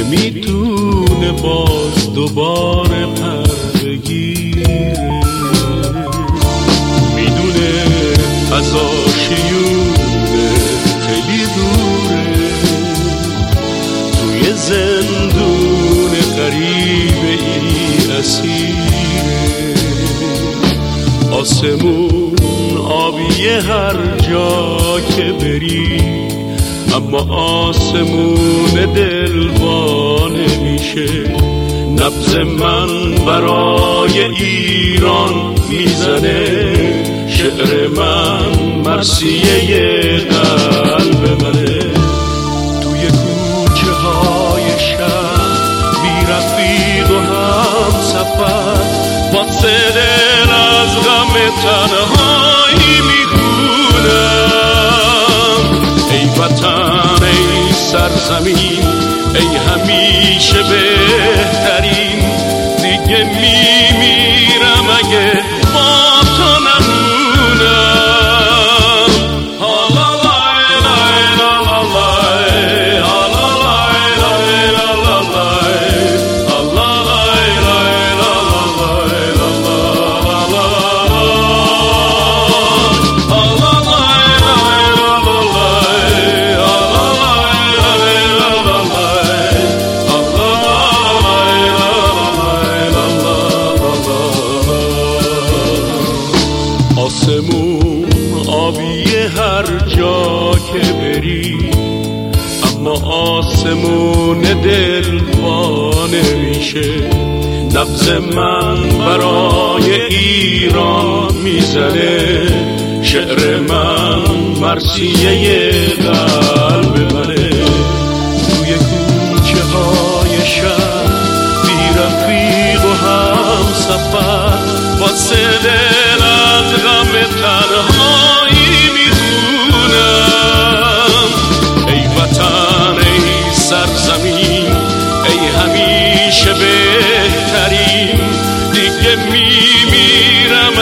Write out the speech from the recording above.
نمیتونه باز دوباره پر بگیره، میدونه از آشیونه خیلی دوره، توی زندون غریبه ای اسیره. آسمون آبیه هر جا که بری، اما آسمون دلوا نمیشه. نبض من برای ایران میزنه، شعر من مرثیه قلب منه. توی کوچه های شهر بی رفیق و هم سفر، واسه دل از غم تنهایی میخونم. ای وطن ای سرزمین ای همیشه بهترین، دیگه میمیرم اگه با تو نمونم. آسمون آبیه هر جا که بری، اما آسمون دل وا نمیشه. نبض من برای ایران میزنه، شعر من مرثیه قلب منه. توی کوچه های شهر بی رفیق و هم سفر، واسه دل از غم تنهایی میخونم. ای وطن ای سرزمین ای همیشه بهترین، دیگه میمیرم